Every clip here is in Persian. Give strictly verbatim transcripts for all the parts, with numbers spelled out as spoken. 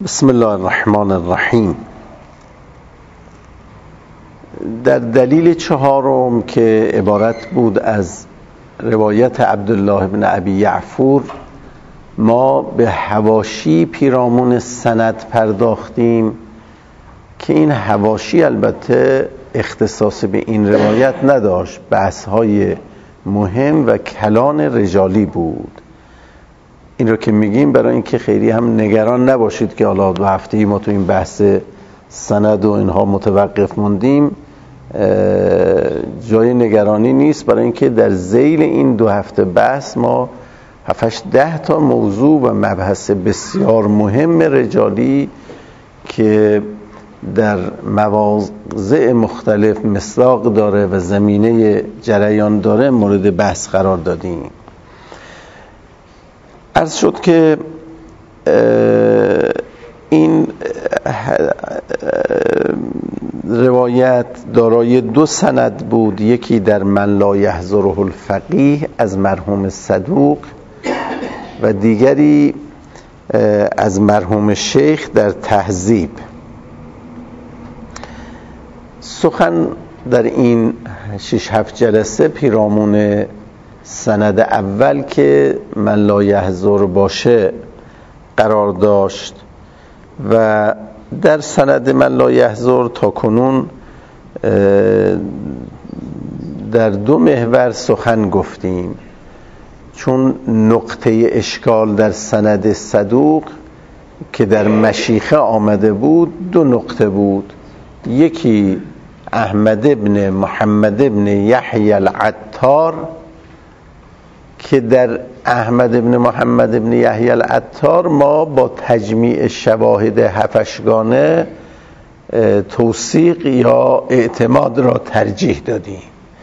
بسم الله الرحمن الرحیم. در دلیل چهارم که عبارت بود از روایت عبدالله بن ابی یعفور، ما به حواشی پیرامون سند پرداختیم که این حواشی البته اختصاص به این روایت نداشت، بحث‌های مهم و کلان رجالی بود. این رو که میگیم برای اینکه خیلی هم نگران نباشید که حالا دو هفته‌ای ما تو این بحث سند و اینها متوقف موندیم، جای نگرانی نیست، برای اینکه در ذیل این دو هفته بحث ما هفتش ده تا موضوع و مبحث بسیار مهم رجالی که در مواضع مختلف مصداق داره و زمینه جریان داره مورد بحث قرار دادیم. عرض شد که این روایت دارای دو سند بود، یکی در من لا یحضره الفقیه از مرحوم صدوق و دیگری از مرحوم شیخ در تهذیب. سخن در این شش هفت جلسه پیرامون سند اول که من لا یحضر باشه قرار داشت و در سند من لا یحضر تا کنون در دو محور سخن گفتیم، چون نقطه اشکال در سند صدوق که در مشیخه آمده بود دو نقطه بود، یکی احمد ابن محمد ابن یحیی العطار که در احمد ابن محمد ابن یحیی العطار ما با تجمیع شواهد هفتشگانه توثیق یا اعتماد را ترجیح دادیم.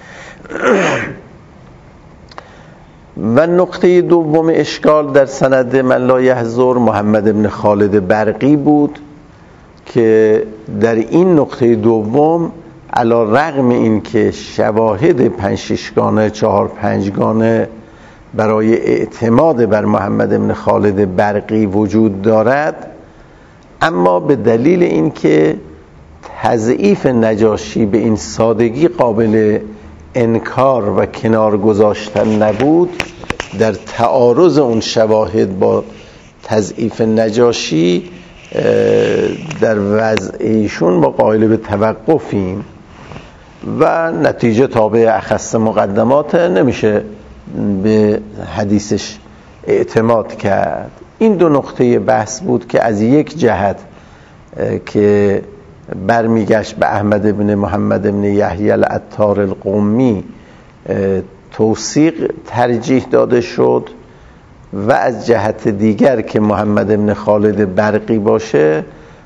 و نقطه دوم اشکال در سند من لا یحضر محمد ابن خالد برقی بود که در این نقطه دوم علی رغم این که شواهد پنج ششگانه چهار پنجگانه برای اعتماد بر محمد ابن خالد برقی وجود دارد، اما به دلیل اینکه تضعیف نجاشی به این سادگی قابل انکار و کنار گذاشتن نبود، در تعارض اون شواهد با تضعیف نجاشی در وضع ایشون ما قائل به توقفیم و نتیجه تابع اخص مقدمات نمیشه به حدیثش اعتماد کرد. این دو نقطه بحث بود که از یک جهت که برمیگشت به احمد ابن محمد ابن یحیی العطار القمی توثیق ترجیح داده شد و از جهت دیگر که محمد ابن خالد برقی باشه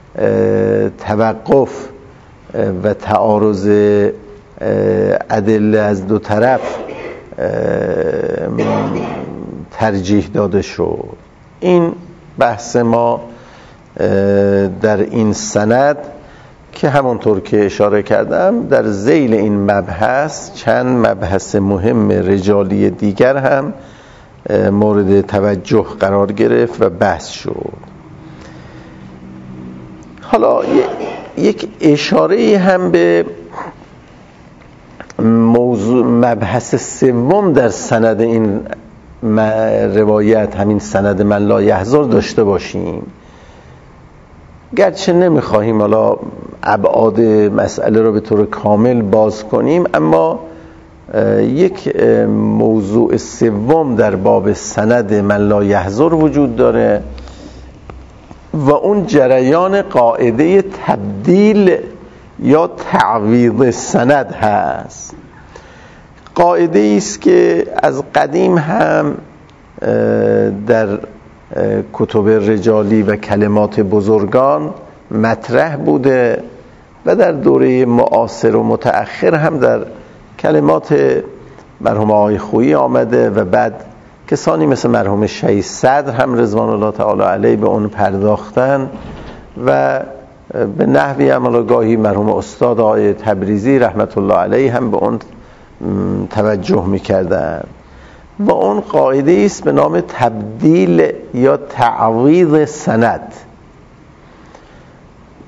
توقف و تعارض ادله از دو طرف ترجیح داده شد. این بحث ما در این سند که همونطور که اشاره کردم در ذیل این مبحث چند مبحث مهم رجالی دیگر هم مورد توجه قرار گرفت و بحث شد. حالا یک اشاره هم به موضوع مبحث سوم در سند این روایت، همین سند من لا یحضر داشته باشیم، گرچه نمیخواهیم حالا ابعاد مسئله رو به طور کامل باز کنیم، اما یک موضوع سوم در باب سند من لا یحضر وجود داره و اون جریان قاعده تبدیل یا تعویض سند هست. قاعده است که از قدیم هم در کتب رجالی و کلمات بزرگان مطرح بوده و در دوره معاصر و متأخر هم در کلمات مرحوم آقای خویی آمده و بعد کسانی مثل مرحوم شیخ صدر هم رضوان الله تعالی علیه به اون پرداختن و به نحوی هم گاهی مرحوم استاد آقای تبریزی رحمت الله علیه هم به اون توجه میکردن و اون قاعده است به نام تبدیل یا تعویض سند.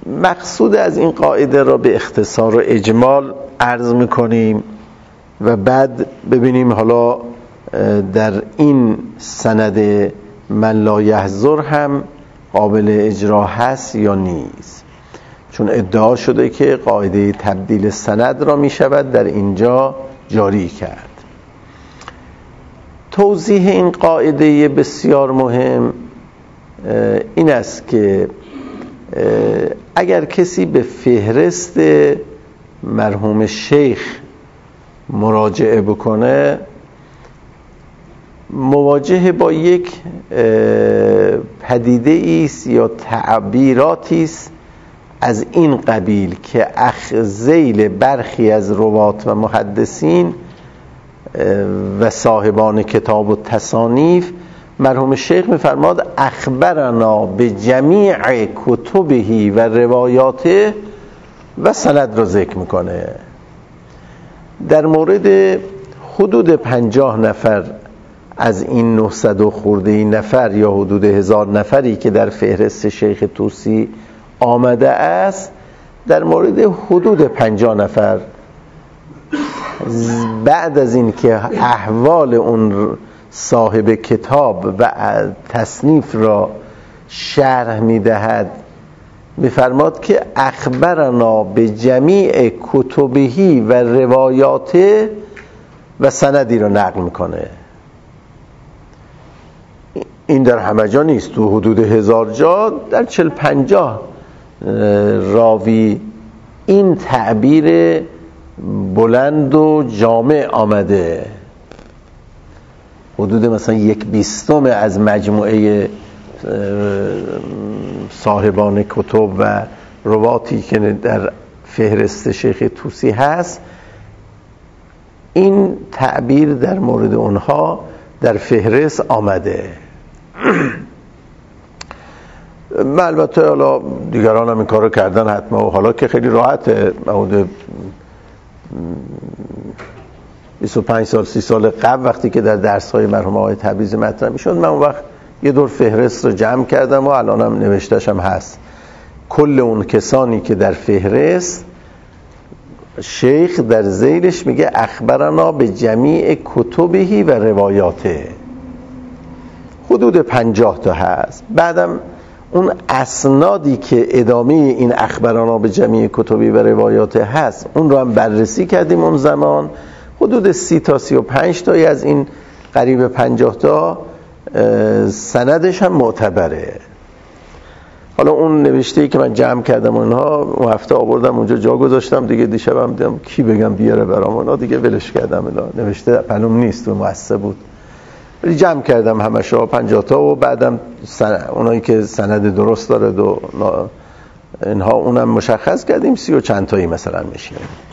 مقصود از این قاعده را به اختصار و اجمال عرض میکنیم و بعد ببینیم حالا در این سند من لا یحضر هم قابل اجرا هست یا نیست، چون ادعا شده که قاعده تبدیل سند را می شود در اینجا جاری کرد. توضیح این قاعده بسیار مهم این است که اگر کسی به فهرست مرحوم شیخ مراجعه بکنه، مواجه با یک پدیده است یا تعبیراتی است از این قبیل که اخذیل برخی از روات و محدثین و صاحبان کتاب و تصانیف، مرحوم شیخ می‌فرماد اخبرنا به جمیع کتبه و روایاته و سند را ذکر میکنه. در مورد حدود پنجاه نفر از این نهصد و خورده نفر یا حدود هزار نفری که در فهرست شیخ طوسی آمده است، در مورد حدود پنجاه نفر بعد از این که احوال اون صاحب کتاب و تصنیف را شرح میدهد میفرماد که اخبرنا به جمیع کتبهی و روایاته و سندی را نقل میکنه. این در همه جا نیست، تو حدود هزار جا در چل پنجاه راوی این تعبیر بلند و جامع آمده. حدود مثلا یک بیستم از مجموعه صاحبان کتب و رواتی که در فهرست شیخ طوسی هست، این تعبیر در مورد اونها در فهرست آمده. من البته حالا دیگران هم این کارو کردن حتما، و حالا که خیلی راحته. حدود بیست و پنج سال سی سال قبل وقتی که در درس‌های مرحوم آقای تبریزی مطرح می‌شد، من اون وقت یه دور فهرست رو جمع کردم و الانم نوشته‌شم هم هست. کل اون کسانی که در فهرست شیخ در ذیلش میگه اخبرنا به جمیع کتبهی و روایاته، حدود پنجاه تا هست. بعدم اون اسنادی که ادامه این اخبرنا به جمیع کتبی و روایاته هست، اون رو هم بررسی کردیم اون زمان. حدود سی تا سی و پنج تایی از این قریب پنجاه تا سندش هم معتبره. حالا اون نوشته‌ای که من جمع کردم اونها اون هفته آوردم اونجا جا گذاشتم دیگه. دیشبم دیدم کی بگم بیاره برام، اونا دیگه ولش کردم. الا نوشته پنوم نیست، تو مؤسسه بود، ولی جمع کردم همشو پنجاه تا. و بعدم سن... اونایی که سند درست داره دو اینها اونم مشخص کردیم، سی و چند تایی مثلا میشه.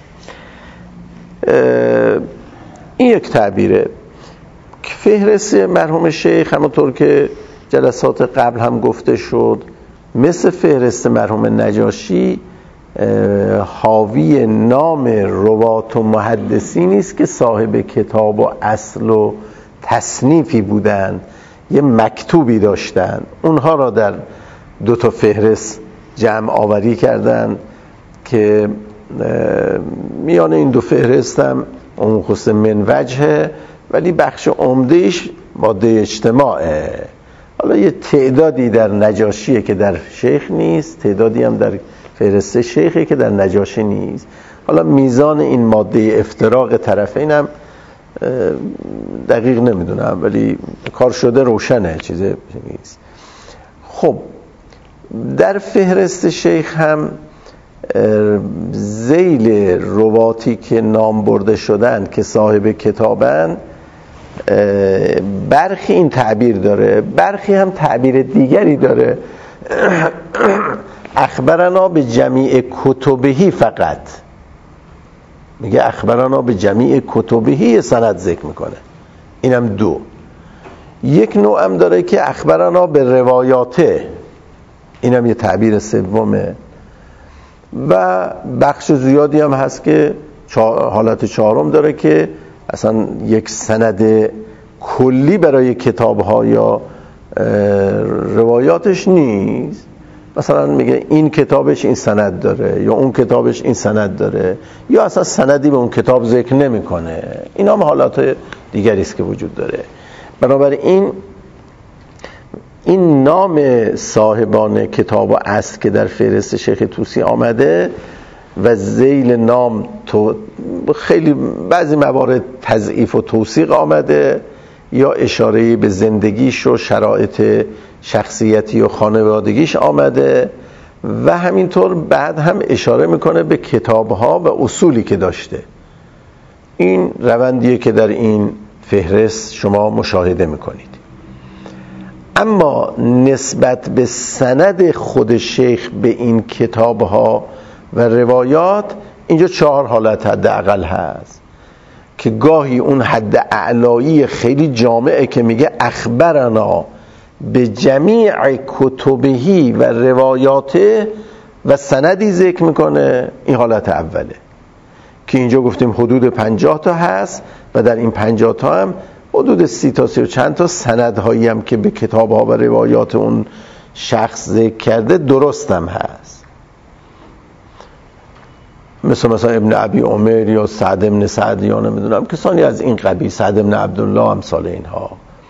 این یک تعبیره. فهرست مرحوم شیخ همونطور که جلسات قبل هم گفته شد، مثل فهرست مرحوم نجاشی حاوی نام روات و محدثینی است که صاحب کتاب و اصل و تصنیفی بودند، یه مکتوبی داشتن، اونها را در دو تا فهرست جمع آوری کردن که میان این دو فهرست هم اون خصوص من وجهه، ولی بخش عمدهش ماده اجتماعه. حالا یه تعدادی در نجاشیه که در شیخ نیست، تعدادی هم در فهرست شیخه که در نجاشی نیست. حالا میزان این ماده افتراق طرفین هم دقیق نمیدونم، ولی کار شده روشنه، چیزی نیست. خب در فهرست شیخ هم ذیل رواتی که نام برده شدن که صاحب کتابن، برخی این تعبیر داره، برخی هم تعبیر دیگری داره. اخبرنا به جمیع کتبهی، فقط میگه اخبرنا به جمیع کتبهی سند ذکر میکنه. اینم دو. یک نوع هم داره که اخبرنا به روایاته، اینم یه تعبیر سومه. و بخش زیادی هم هست که حالت چهارم داره که اصلا یک سند کلی برای کتاب‌ها یا روایاتش نیست، مثلا میگه این کتابش این سند داره یا اون کتابش این سند داره یا اصلا سندی به اون کتاب ذکر نمیکنه. اینا هم حالات دیگری است که وجود داره. بنابراین این نام صاحبان کتاب و اصل که در فهرست شیخ طوسی آمده و ذیل نام تو خیلی بعضی موارد تضعیف و توثیق آمده یا اشاره به زندگیش و شرایط شخصیتی و خانوادگیش آمده و همینطور بعد هم اشاره میکنه به کتابها و اصولی که داشته. این روندیه که در این فهرست شما مشاهده میکنید. اما نسبت به سند خود شیخ به این کتابها و روایات اینجا چهار حالت حداقل هست که گاهی اون حد اعلایی خیلی جامعه که میگه اخبرنا به جمیع کتبهی و روایاته و سندی ذکر میکنه. این حالت اوله که اینجا گفتیم حدود پنجاه تا هست و در این پنجاه تا هم حدود سی تا سی و چند تا سندهایی هم که به کتابها و روایات اون شخص ذکر کرده درست هم هست، مثل مثلا ابن ابی عمر یا سعد ابن سعد یا نمیدونم کسانی از این قبیل، سعد ابن عبدالله امثال اینها.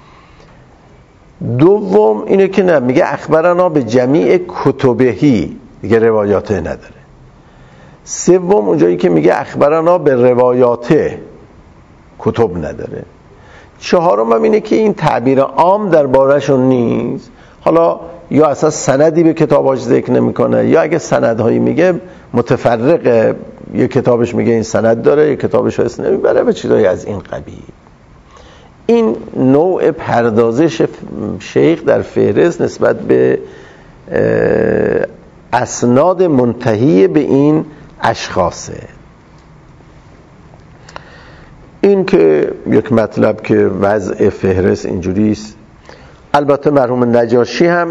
دوم اینه که نه، میگه اخبرنا به جمیع کتبهی، دیگه روایاته نداره. سوم اونجایی که میگه اخبرنا به روایاته، کتب نداره. چهارم هم اینه که این تعبیر عام درباره‌شون نیست، حالا یا اصلا سندی به کتاباش ذکر نمیکنه یا اگه سندهایی میگه متفرقه، یه کتابش میگه این سند داره، یه کتابش رو اسم نمیبره و چیزایی از این قبیل. این نوع پردازش شیخ در فهرست نسبت به اسناد منتهی به این اشخاصه. این که یک مطلب که وضع فهرست اینجوریست. البته مرحوم نجاشی هم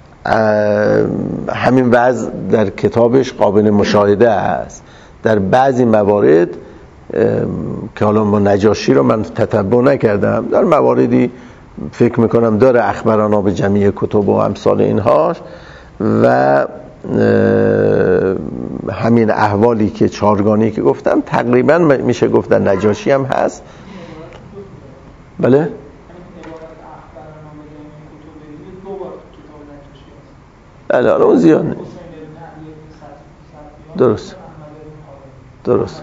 همین وضع در کتابش قابل مشاهده است. در بعضی موارد که حالا ما نجاشی رو من تتبع نکردم، در مواردی فکر میکنم داره اخبرنا به جمیع کتب و امثال اینهاش و همین احوالی که چارگانی که گفتم تقریبا میشه گفت در نجاشی هم هست. بله؟ بله اون زیاد نه. درست درست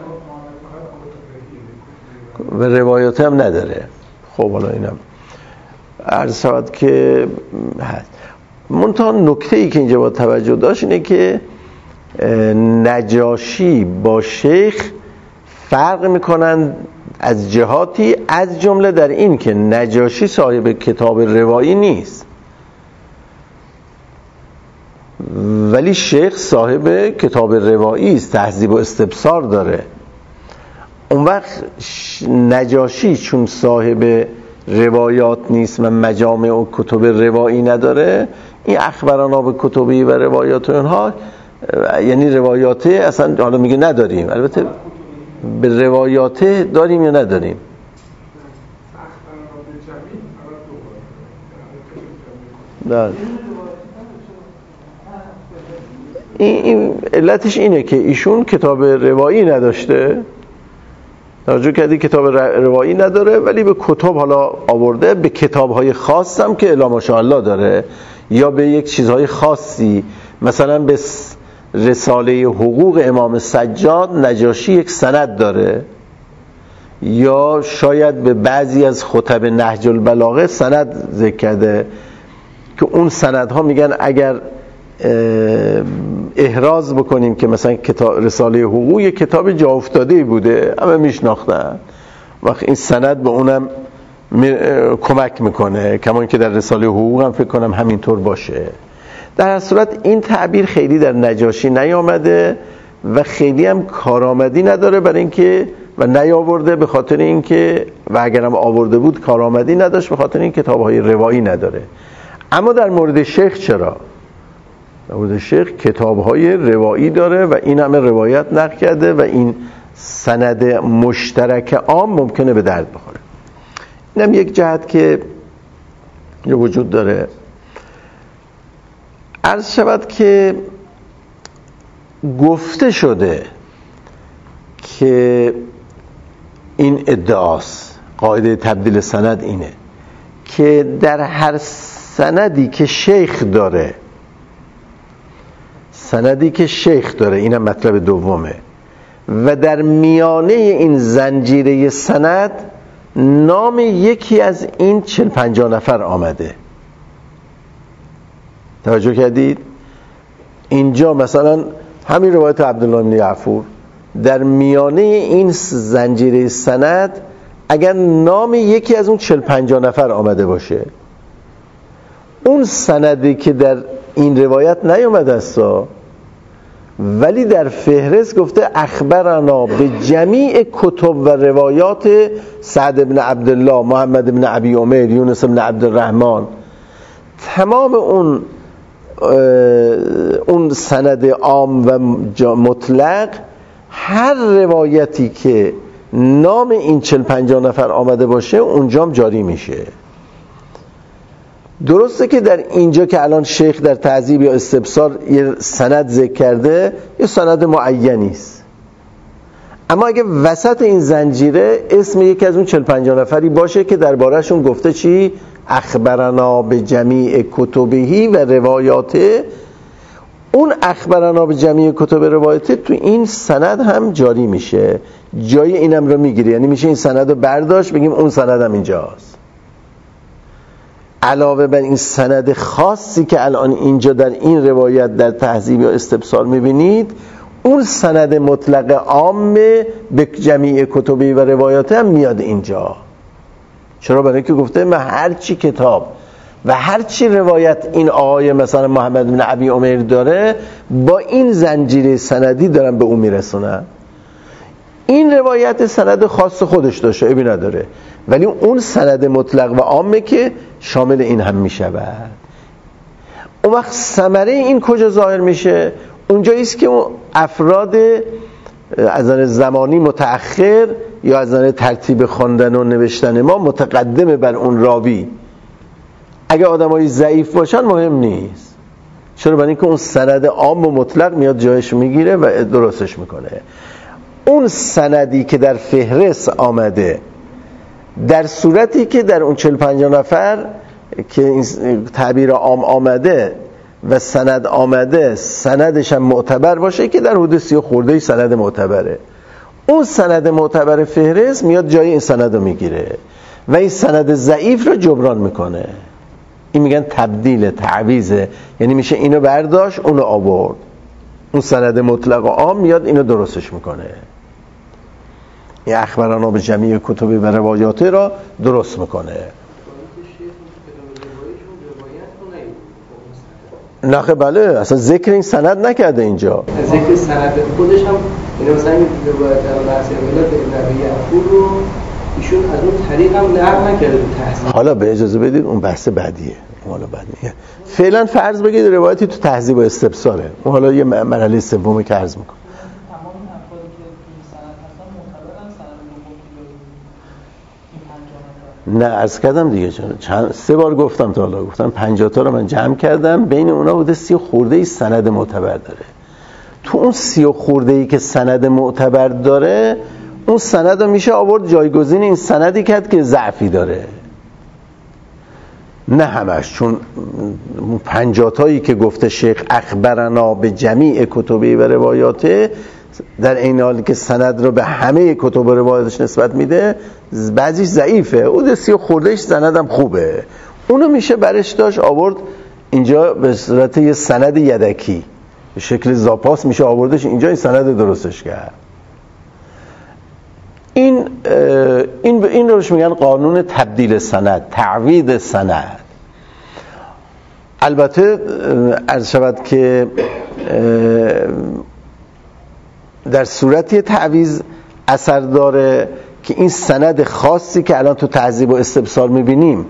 و روایات هم نداره. خب حالا اینم عرض شود که هست. منتها نکته ای که اینجا با توجه داشت اینه که نجاشی با شیخ فرق میکنن از جهاتی، از جمله در این که نجاشی صاحب کتاب روایی نیست ولی شیخ صاحب کتاب روایی است، تهذیب و استبصار داره. اون وقت نجاشی چون صاحب روایات نیست و مجامع و کتب روایی نداره، این اخبرنا به کتبی و روایات اونها یعنی روایاته اصلا حالا میگه نداریم. البته به روایاته داریم یا نداریم؟ نه. این, این علتش اینه که ایشون کتاب روایی نداشته، توجه کردی کتاب روایی نداره ولی به کتاب حالا آورده، به کتاب‌های خاص هم که الا ماشاءالله داره یا به یک چیزهای خاصی، مثلا به رساله حقوق امام سجاد نجاشی یک سند داره یا شاید به بعضی از خطب نهج البلاغه سند ذکر کرده که اون سندها میگن اگر احراز بکنیم که مثلا کتاب رساله حقوق یک کتاب جا افتاده بوده، همه میشناختن، وقت این سند به اونم می... کمک میکنه، کما که در رساله حقوق هم فکر کنم همینطور باشه. در هر صورت این تعبیر خیلی در نجاشی نیامده و خیلی هم کارآمدی نداره برای اینکه و نیاورده به خاطر اینکه و اگرم آورده بود کارآمدی نداشت به خاطر این کتاب‌های روایی نداره. اما در مورد شیخ چرا؟ در مورد شیخ کتاب‌های روایی داره و این همه روایت نقل کرده و این سند مشترک عام ممکنه به درد بخوره. اینم یک جهت که وجود داره. عرض شود که گفته شده که این ادعاست، قاعده تبدیل سند اینه که در هر سندی که شیخ داره سندی که شیخ داره اینم مطلب دومه و در میانه این زنجیره سند نام یکی از این چل پنجاه نفر آمده. توجه کردید؟ اینجا مثلا همین روایت عبدالله بن یعفور در میانه این زنجیره سند اگر نام یکی از اون چل پنجاه نفر آمده باشه، اون سندی که در این روایت نیامده است ولی در فهرست گفته اخبرنا به جمیع کتب و روایات سعد بن عبدالله، محمد بن ابی عمر، یونس بن عبدالرحمن، تمام اون اون سند عام و مطلق، هر روایتی که نام این چل پنجاه نفر آمده باشه اونجام جاری میشه. درسته که در اینجا که الان شیخ در تعذیب یا استبصار یه سند ذکر کرده، یه سند معینی است، اما اگه وسط این زنجیره اسم یکی از اون چل پنجاه نفری باشه که درباره‌شون گفته چی؟ اخبرنا به جمیع کتبهی و روایاته، اون اخبرنا به جمیع کتب روایاته تو این سند هم جاری میشه، جای اینم رو میگیره، یعنی میشه این سند رو برداشت بگیم اون سند هم اینجاست. علاوه بر این سند خاصی که الان اینجا در این روایت در تهذیب یا استبصار میبینید، اون سند مطلق عام به جمیع کتبی و روایات هم میاد اینجا. چرا؟ برای اینکه گفته من هر چی کتاب و هر چی روایت این آقای مثلا محمد بن ابی عمر داره، با این زنجیره سندی دارن به اون میرسونن. این روایت سند خاص خودش داشته، عیبی نداره، ولی اون سند مطلق و عامه که شامل این هم میشود. اون وقت ثمره این کجا ظاهر میشه؟ اونجایی است که اون افراد از نظر زمانی متأخر یا از نظر ترتیب خواندن و نوشتن ما متقدم بر اون راوی، اگه آدمای ضعیف باشن مهم نیست. چرا؟ برای اینکه اون سند عام و مطلق میاد جایش میگیره و درستش میکنه. اون سندی که در فهرست آمده، در صورتی که در اون چهل پنجاه نفر که این تعبیر عام آمده و سند آمده، سندش هم معتبر باشه که در حدود سی و خورده سند معتبره، اون سند معتبر فهرست میاد جای این سند رو میگیره و این سند ضعیف رو جبران میکنه. این میگن تبدیل، تعویضه، یعنی میشه اینو برداشت اونو آورد، اون سند مطلق و عام میاد اینو درستش میکنه. این اخبرنا به جمیع کتب و روایاته را درست میکنه. نه بله، اصلا ذکر این سند نکرده اینجا. ذکر سند خودش هم اینو مثلا روایت بحث ولایت ابن یعقوب رو ایشون از اون طریق هم نقل نکرده تو تحصیل. حالا به اجازه بدید اون بحث بعدیه. حالا بعدیه. فعلا فرض بگید روایتی تو تهذیب و استبصاره. اون حالا یه مرحله سومی که عرض میکنم. نه عرض کردم دیگه، چند سه بار گفتم تا حالا، گفتم پنجاه تا رو من جمع کردم، بین اونا بوده سی خورده ای سند معتبر داره. تو اون سی خورده ای که سند معتبر داره، اون سند رو میشه آورد جایگزین این سندی کرد که ضعفی داره. نه همش، چون پنجاه تایی که گفته شیخ اخبرنا به جمیع کتبی و روایاته، در این حالی که سند رو به همه کتب و روایاتش نسبت میده، بعضیش ضعیفه، اون سی خوردهش سندم خوبه، اونو میشه برش داشت آورد اینجا به صورت یه سند یدکی به شکل زاپاس میشه آوردش اینجا، این سند درستش کرد. این این این روش میگن قانون تبدیل سند، تعویض سند. البته عرض شود که در صورتی تعویض اثر داره که این سند خاصی که الان تو تهذیب و استبصار میبینیم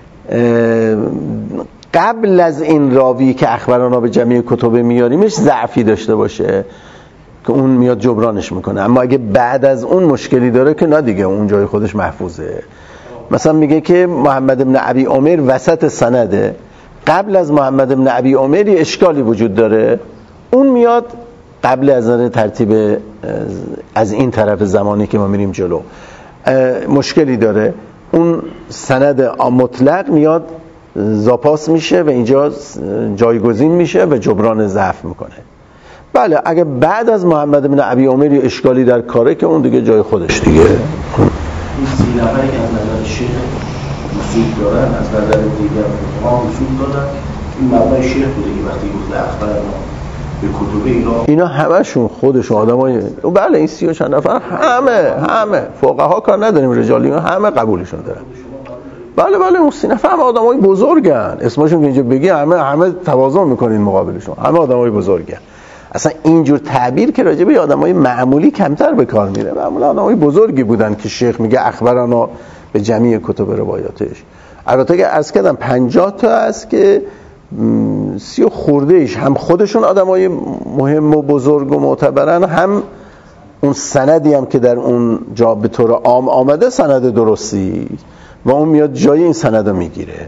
قبل از این راوی که اخبرنا به جمیع کتب میاریمش ضعفی داشته باشه که اون میاد جبرانش میکنه، اما اگه بعد از اون مشکلی داره که نه دیگه، اون جای خودش محفوظه. مثلا میگه که محمد بن ابی عمر وسط سنده، قبل از محمد بن ابی عمر یه اشکالی وجود داره، اون میاد قبل از نظر ترتیب از این طرف زمانی که ما میریم جلو مشکلی داره، اون سند مطلق میاد زاپاس میشه و اینجا جایگزین میشه و جبران ضعف میکنه. بله اگه بعد از محمد بن ابی عمر یه اشکالی در کاره که اون دیگه جای خودش دیگه. این سی نفری که از نظر شیخ اصول دارن، از نظر دیگر ما اصول دارن، این مبنای شیخ بوده که وقتی گفته اخبر ما به کتب اینا اینا همشون خودشون آدمای بله این سی و چند نفر همه همه فقها کار نداریم رجالی همه قبولشون دارن. بله بله اون سی نفر همه آدمای بزرگن، اسمشون که اینجا بگی همه همه تواضع میکنین مقابلشون، همه آدمای بزرگن. اصلا اینجور تعبیر که راجع به آدمای معمولی کمتر به کار میره، معمولا آدمای بزرگی بودن که شیخ میگه اخبرنا به جمعی کتب روایاتش. البته که عرض کردم پنجاه تا است که سی و خورده ایش هم خودشون آدمای مهم و بزرگ و معتبرن، هم اون سندی هم که در اون جا به طور عام آمده سند درستی و اون میاد جای این سند رو میگیره.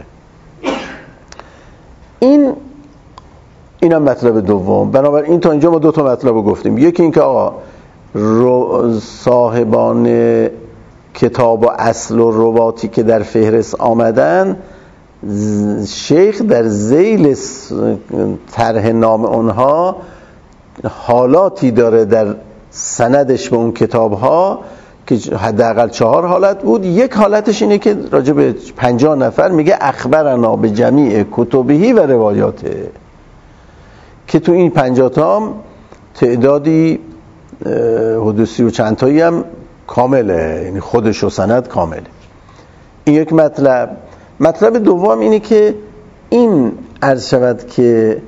این اینم مطلب دوم. بنابراین تا اینجا ما دو تا مطلب رو گفتیم. یکی این که آقا صاحبان کتاب و اصل و رواتی که در فهرست آمدن، شیخ در ذیل طرح نام اونها حالاتی داره در سندش به اون کتاب ها که حداقل چهار حالت بود. یک حالتش اینه که راجع به پنجاه نفر میگه اخبرنا به جمیع کتبهی و روایاته، که تو این پنجاه تا هم تعدادی حدوثی و چند تایی هم کامله، یعنی خودش و سند کامله. این یک مطلب. مطلب دوم اینه که این عرض شود که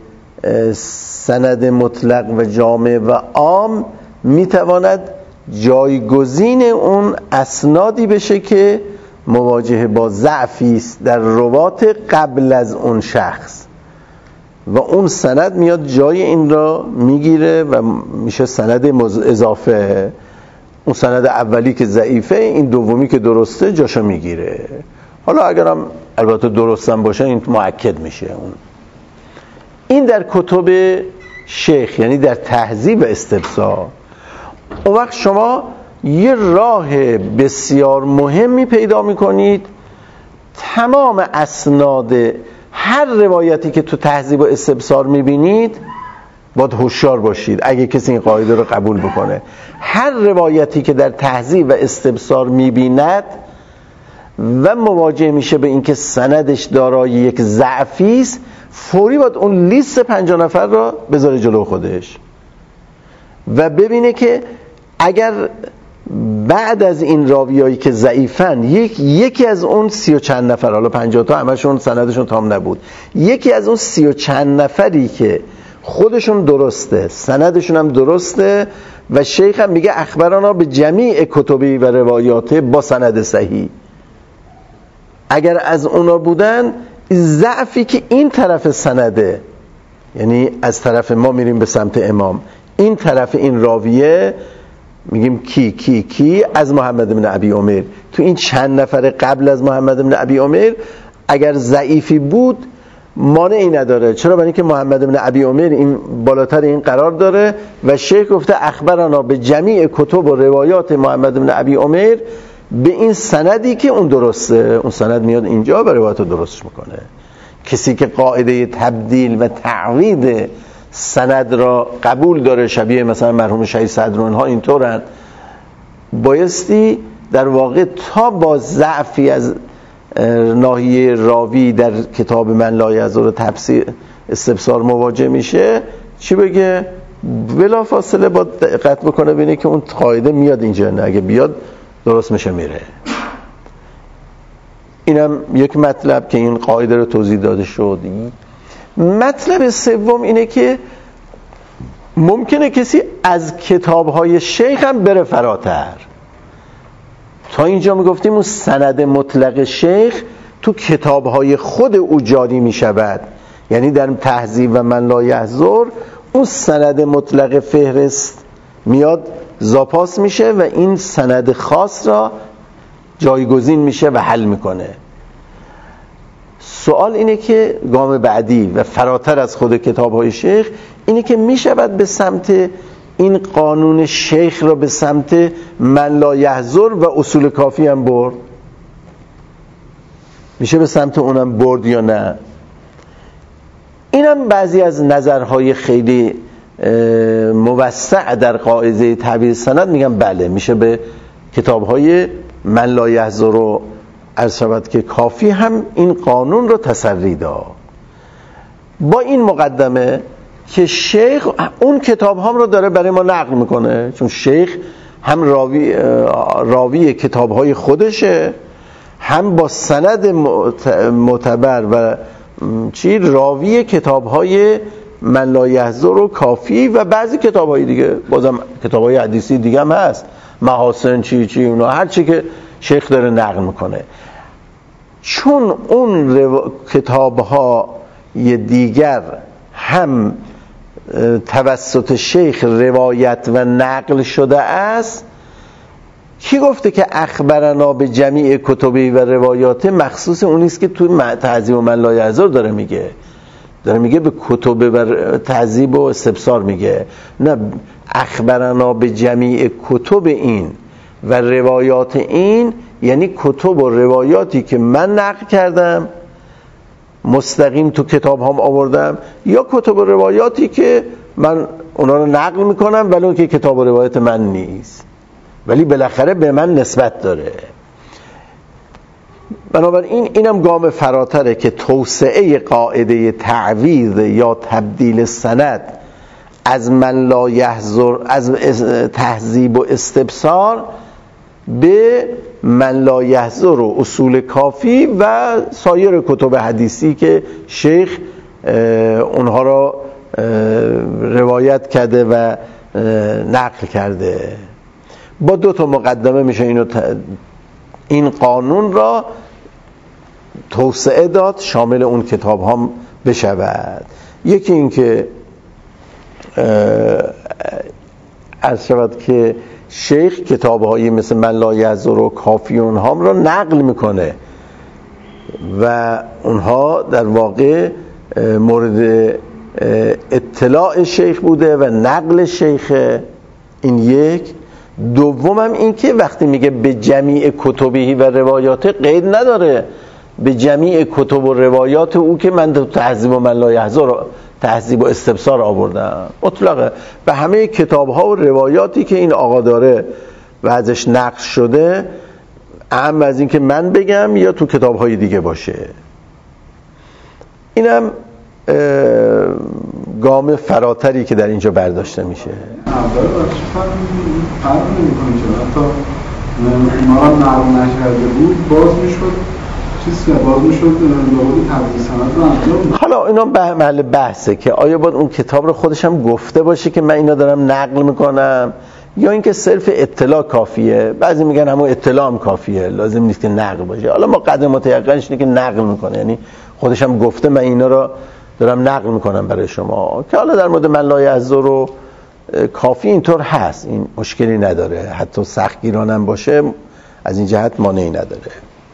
سند مطلق و جامع و عام میتواند جایگزین اون اسنادی بشه که مواجه با ضعفی است در روات قبل از اون شخص و اون سند میاد جای این را میگیره و میشه سند اضافه. اون سند اولی که ضعیفه، این دومی که درسته جاشو میگیره. حالا اگرم البته درستم باشه این مؤکد میشه. اون این در کتب شیخ، یعنی در تهذیب و استبصار. اون وقت شما یه راه بسیار مهمی پیدا میکنید، تمام اسناد هر روایتی که تو تهذیب و استبصار میبینید باید هوشیار باشید اگه کسی این قاعده رو قبول بکنه. هر روایتی که در تهذیب و استبصار میبیند و مواجه میشه به اینکه سندش دارای یک ضعفی است، فوری باید اون لیست پنجاه نفر را بذاره جلو خودش و ببینه که اگر بعد از این راویایی که ضعیفن یک یکی از اون سی و چند نفر، حالا پنجاه تا همشون سندشون تام نبود، یکی از اون سی و چند نفری که خودشون درسته سندشون هم درسته و شیخ هم میگه اخبرانا به جمیع کتبی و روایاته با سند صحیح، اگر از اونا بودن ضعفی که این طرف سنده، یعنی از طرف ما میریم به سمت امام، این طرف این راویه میگیم کی کی کی از محمد بن ابی عمر، تو این چند نفر قبل از محمد بن ابی عمر اگر ضعیفی بود مانعی نداره. چرا؟ برای اینکه محمد بن ابی عمر این بالاتر این قرار داره و شیخ گفته اخبرنا به جمیع کتب و روایات محمد بن ابی عمر به این سندی که اون درسته. اون سند میاد اینجا و روایت رو درستش میکنه. کسی که قاعده تبدیل و تعویض سند را قبول داره، شبیه مثلا مرحوم شهید صدر و اینها اینطورن، بایستی در واقع تا با ضعفی از ناحیه راوی در کتاب من لا یحضر تفسیر استبصار مواجه میشه چی بگه؟ بلا فاصله با دقت بکنه ببینه که اون قاعده میاد اینجا، نه اگه بیاد درست میشه میره. اینم یک مطلب که این قاعده رو توضیح داده شد. مطلب سوم اینه که ممکنه کسی از کتاب‌های شیخ هم بره فراتر. تا اینجا میگفتیم اون سند مطلق شیخ تو کتاب‌های خود او جاری میشود، یعنی در تهذیب و من لا یحضر اون سند مطلق فهرست میاد زاپاس میشه و این سند خاص را جایگزین میشه و حل میکنه. سوال اینه که گام بعدی و فراتر از خود کتاب‌های شیخ اینه که میشود به سمت این قانون شیخ را به سمت من لا یحضر و اصول کافی هم برد؟ میشه به سمت اونم برد یا نه؟ اینم بعضی از نظرهای خیلی موسع در قاعده تعبیر سند میگن بله میشه به کتاب‌های من لا یحضر و عرض شود که کافی هم این قانون رو تسری داد. با این مقدمه که شیخ اون کتاب هم رو داره برای ما نقل میکنه، چون شیخ هم راوی راوی کتاب های خودشه، هم با سند معتبر و چی راوی کتاب های من لا یحضر و کافی و بعضی کتاب های دیگه، بازم کتاب های حدیثی دیگه هم هست، محاسن چی چی اونا، هر چی که شیخ داره نقل میکنه. چون اون رو... کتاب ها یه دیگر هم توسط شیخ روایت و نقل شده است، کی گفته که اخبرنا به جمیع کتبی و روایات مخصوص اونیست که توی تهذیب و من لا یحضر داره میگه، داره میگه به کتب و تهذیب و استبصار میگه، نه اخبرنا به جمیع کتب این و روایات این، یعنی کتب و روایاتی که من نقل کردم مستقیم تو کتاب هم آوردم، یا کتب و روایاتی که من اونا رو نقل میکنم ولی اون که کتاب و روایت من نیست ولی بالاخره به من نسبت داره. بنابراین اینم گام فراتره که توسعه قاعده تعویض یا تبدیل سند از من لا یحضر، از تهذیب و استبصار به من لا یحضر و اصول کافی و سایر کتب حدیثی که شیخ اونها را روایت کرده و نقل کرده. با دو تا مقدمه میشه اینو این قانون را توسعه داد شامل اون کتاب هم بشود. یکی این که عرض شود که شیخ کتاب‌هایی مثل من لا یحضر و کافی اونها را نقل میکنه و اونها در واقع مورد اطلاع شیخ بوده و نقل شیخ. این یک. دوم هم این که وقتی میگه به جمیع کتبی و روایات قید نداره به جمیع کتب و روایات او که من تهذیب و من لا یحضر تهذیب و استبصار آوردم، مطلقه به همه کتاب ها و روایاتی که این آقا داره و ازش نقل شده، اهم از این که من بگم یا تو کتاب های دیگه باشه. اینم گام فراتری که در اینجا برداشته میشه. اول باشه فرق نمی‌کنه چون حتی ما را نقل نکرده بود باز میشد چیز باز میشد لغوی تبدیل سند رو انجام. حالا اینا به محل بحثه که آیا باید اون کتاب رو خودش هم گفته باشه که من اینا دارم نقل میکنم یا اینکه صرف اطلاع کافیه. بعضی میگن همون اطلاع هم کافیه، لازم نیست که نقل باشه. حالا ما قدر متیقنش اینه که نقل میکنه، یعنی خودش هم گفته من اینا رو دارم نقل میکنم برای شما، که حالا در مورد من لا یحضر و کافی اینطور هست، این مشکلی نداره، حتی سختگیرانه هم باشه از این جهت مانعی نداره.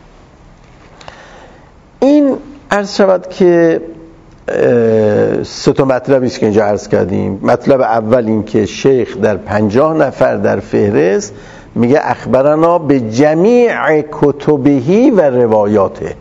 این عرض شود که سه تا مطلبی است که اینجا عرض کردیم. مطلب اول این که شیخ در پنجاه نفر در فهرست میگه اخبرنا به جمیع کتبهی و روایاته،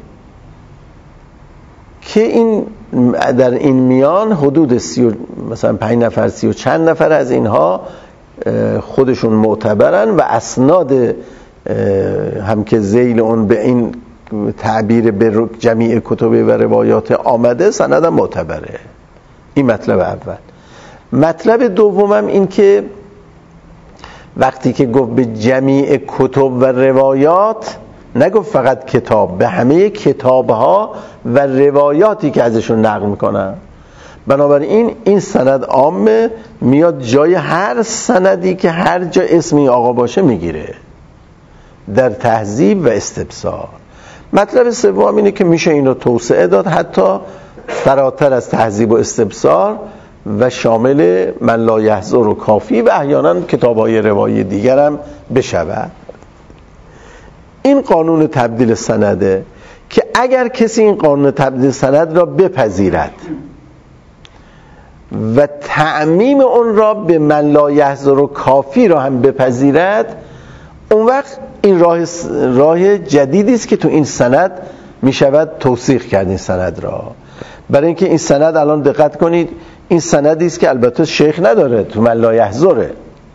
که این در این میان حدود سی و مثلا پنج نفر سی و چند نفر از اینها خودشون معتبرن و اسناد هم که ذیل اون به این تعبیر به جمیع کتب و روایات آمده سند هم معتبره. این مطلب اول. مطلب دومم این که وقتی که گفت به جمیع کتب و روایات نگفت فقط کتاب، به همه کتابها و روایاتی که ازشون نقل میکنن. بنابراین این سند عامه، میاد جای هر سندی که هر جا اسمی آقا باشه میگیره در تهذیب و استبصار. مطلب سوم اینه که میشه اینو توسعه داد حتی فراتر از تهذیب و استبصار و شامل من لا یحضر و کافی و احیانا کتاب‌های روایی دیگر هم بشود. این قانون تبدیل سنده که اگر کسی این قانون تبدیل سند را بپذیرد و تعمیم اون را به من لا یحضر و کافی را هم بپذیرد، اون وقت این راه راه جدیدی است که تو این سند می شود توثیق کرد این سند را. برای اینکه این سند الان دقت کنید، این سندی است که البته شیخ نداره، تو من لا یحضره،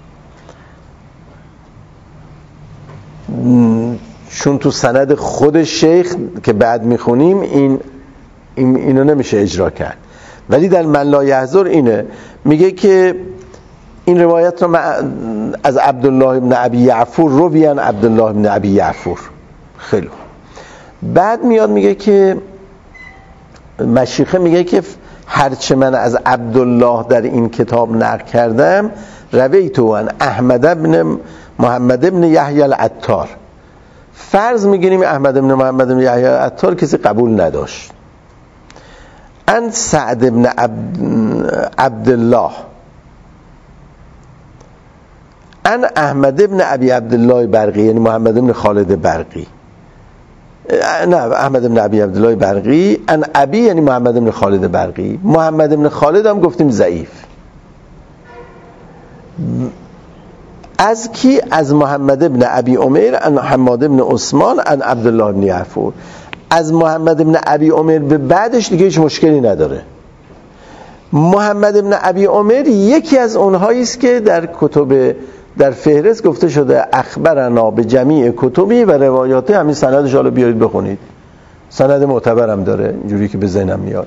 چون تو سند خود شیخ که بعد میخونیم این, این اینو نمیشه اجرا کرد، ولی در من لا یحضر اینه. میگه که این روایت رو از عبدالله ابن ابی یعفور رویان عبدالله ابن ابی یعفور. خیلی بعد میاد میگه که مشیخه میگه که هرچه من از عبدالله در این کتاب نقل کردم رویتو عن احمد ابن محمد ابن یحیی العطار. فرض میگیریم احمد ابن محمد ابن یحیی العطار کسی قبول نداشت. ان سعد ابن عبدالله ان احمد ابن ابی عبدالله برقی، یعنی محمد ابن خالد برقی، نه احمد ابن ابی عبدالله برقی، ان ابی یعنی محمد ابن خالد برقی. محمد ابن خالد هم گفتیم ضعیف. از کی؟ از محمد ابن ابی عمر ان حماد ابن عثمان ان عبدالله ابن یعفور. از محمد ابن ابی عمر به بعدش دیگه هیچ مشکلی نداره. محمد ابن ابی عمر یکی از اونهایی است که در کتب در فهرست گفته شده اخبرنا به جمیع کتبی و روایات، همین سندش حالا بیارید بخونید، سند معتبرم داره اینجوری که به ذهنم میاد.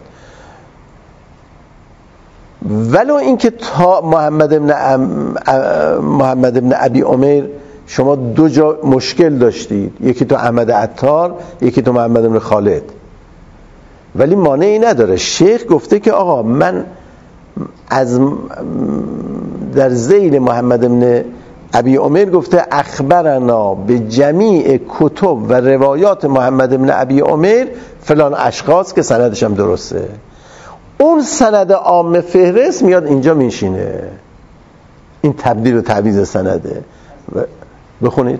ولو اینکه تا محمد ابن ام... محمد ابن ابی عمر شما دو جا مشکل داشتید، یکی تو احمد عطار، یکی تو محمد ابن خالد، ولی مانعی نداره. شیخ گفته که آقا من از در ذیل محمد ابن ابی عمر گفته اخبرنا به جمیع کتب و روایات محمد ابن ابی عمر فلان اشخاص، که سندش هم درسته. اون سند عام فهرست میاد اینجا میشینه. این تبدیل و تعویض سنده. بخونید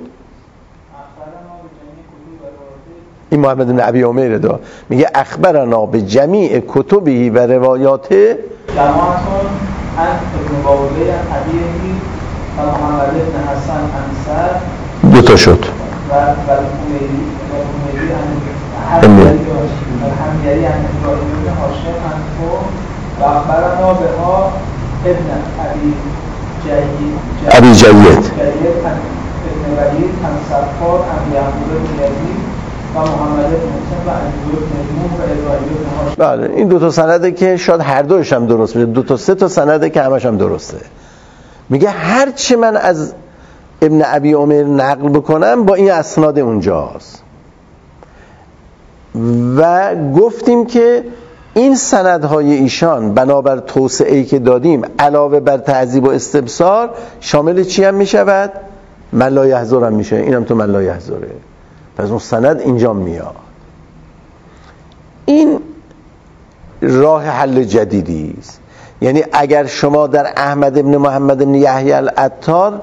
این محمد بن ابی عمر دو میگه اخبرنا به جمیع کتبی و روایات جماعتون ان ابن باولی حدیثی و محمد بن حسن انصر دو تا شد و الحمیری الحمیری ان الحمیری ان ابراهیم بن هاشم انفو و اخبرنا به ها ابن ابی جید ابی جید ابن ولید ان صفار ان یعقوب بن یزید و محمد بن حسن و انجور بن نوح و ابراهیم بن هاشم. بله این دو تا سنده که شاید هر دوش هم درست میشه، دو تا سه تا سنده که همش هم درسته. میگه هر چی من از ابن ابی عمر نقل بکنم با این اسناد اونجاست. و گفتیم که این سندهای ایشان بنابر توسعه‌ای که دادیم علاوه بر تعذیب و استبصار شامل چی هم میشود؟ من لا یحضر هم میشه. اینم تو من لا یحضره. پس اون سند اینجا میاد. این راه حل جدیدی است. یعنی اگر شما در احمد ابن محمد ابن یحیی العطار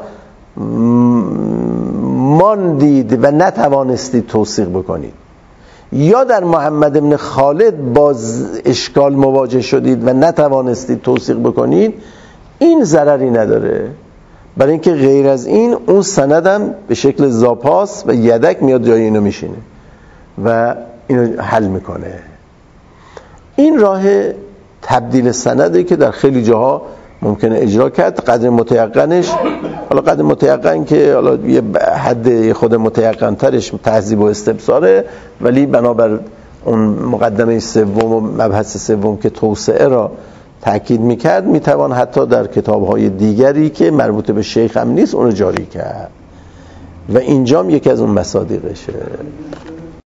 ماندید و نتوانستید توثیق بکنید، یا در محمد ابن خالد باز اشکال مواجه شدید و نتوانستید توثیق بکنید، این ضرری نداره. برای اینکه غیر از این اون سندم به شکل زاپاس و یدک میاد جای اینو میشینه و اینو حل میکنه. این راه تبدیل سنده که در خیلی جاها ممکنه اجرا کرد. قدر متیقنش، حالا قدر متیقن که حالا یه حد خود متیقن ترش تعذیب و استبصاره، ولی بنابر اون مقدمه سوم و مبحث سوم که توسعه را تأکید میکرد، میتوان حتی در کتاب‌های دیگری که مربوط به شیخ هم نیست اونو جاری کرد و اینجام یکی از اون مصادیقشه.